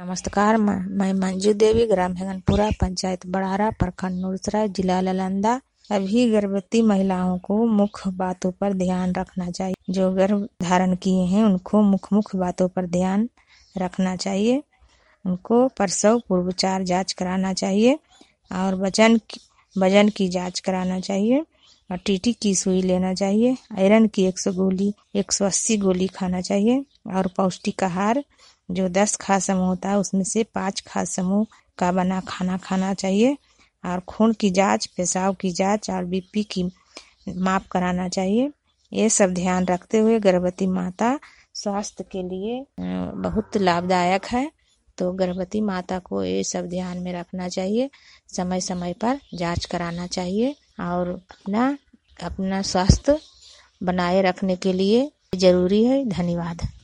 नमस्कार, मैं मंजू देवी, ग्राम हेगनपुरा, पंचायत बड़ारा, प्रखंड नूरसराय, जिला नालंदा। अभी गर्भवती महिलाओं को मुख्य बातों पर ध्यान रखना चाहिए। जो गर्भ धारण किए हैं उनको मुख्य बातों पर ध्यान रखना चाहिए। उनको प्रसव पूर्वचार जांच कराना चाहिए और वजन की जांच कराना चाहिए और टीटी की सुई लेना चाहिए। आयरन की 180 गोली खाना चाहिए और पौष्टिक आहार जो 10 खाद्य समूह होता है उसमें से 5 खाद्य समूह का बना खाना खाना चाहिए और खून की जांच, पेशाब की जांच और बीपी की माप कराना चाहिए। ये सब ध्यान रखते हुए गर्भवती माता स्वास्थ्य के लिए बहुत लाभदायक है। तो गर्भवती माता को ये सब ध्यान में रखना चाहिए। समय समय पर जांच कराना चाहिए और अपना स्वास्थ्य बनाए रखने के लिए जरूरी है। धन्यवाद।